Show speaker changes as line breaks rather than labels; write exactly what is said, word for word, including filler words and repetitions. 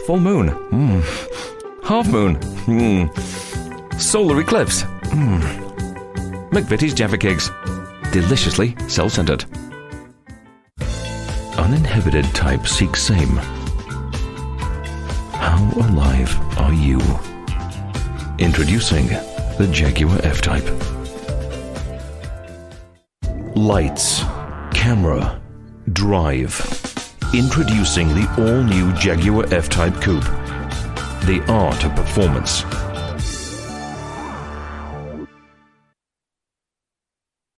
Full moon. Mm. Half moon. Mm. Solar eclipse. Mm. McVitie's Jaffa Cakes. Deliciously self-centered. Uninhibited type seeks same. How alive are you? Introducing the Jaguar F-Type. Lights, camera, drive. Introducing the all-new Jaguar F-Type Coupe. The art of performance